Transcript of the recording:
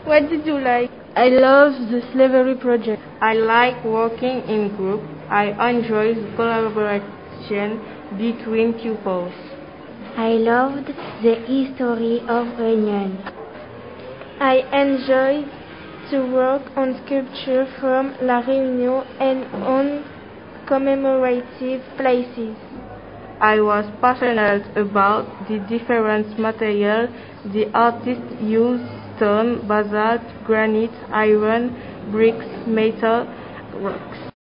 What did you like? I love the Slavery Project. I like working in group. I enjoy the collaboration between pupils. I loved the history of Réunion. I enjoyed to work on sculpture from La Réunion and on commemorative places. I was passionate about the different materials the artists used: stone, basalt, granite, iron, bricks, metal, rocks.